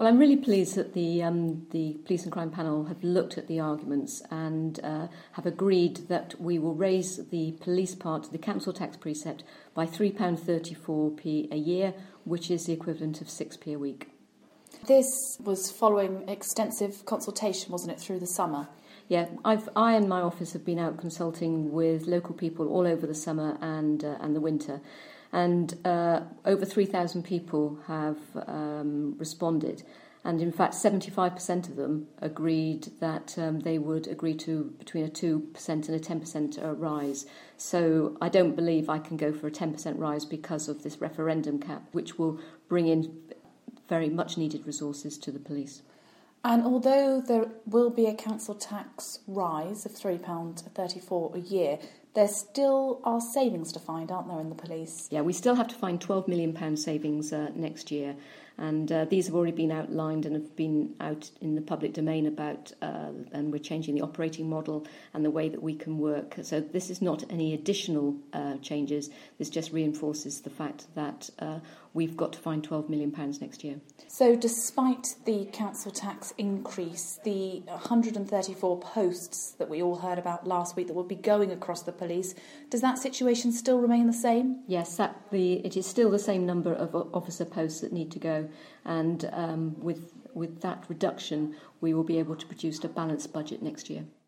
Well, I'm really pleased that the Police and Crime Panel have looked at the arguments and have agreed that we will raise the police part of the council tax precept by £3.34p a year, which is the equivalent of 6p a week. This was following extensive consultation, wasn't it, through the summer? Yeah, I and my office have been out consulting with local people all over the summer and the winter. And over 3,000 people have responded. And in fact, 75% of them agreed that they would agree to between a 2% and a 10% rise. So I don't believe I can go for a 10% rise because of this referendum cap, which will bring in very much needed resources to the police. And although there will be a council tax rise of £3.34 a year, there still are savings to find, aren't there, in the police? Yeah, we still have to find £12 million savings next year. And these have already been outlined and have been out in the public domain about, and we're changing the operating model and the way that we can work. So this is not any additional changes. This just reinforces the fact that we've got to find £12 million next year. So despite the council tax increase, the 134 posts that we all heard about last week that will be going across the police, does that situation still remain the same? Yes, it is still the same number of officer posts that need to go. And with that reduction, we will be able to produce a balanced budget next year.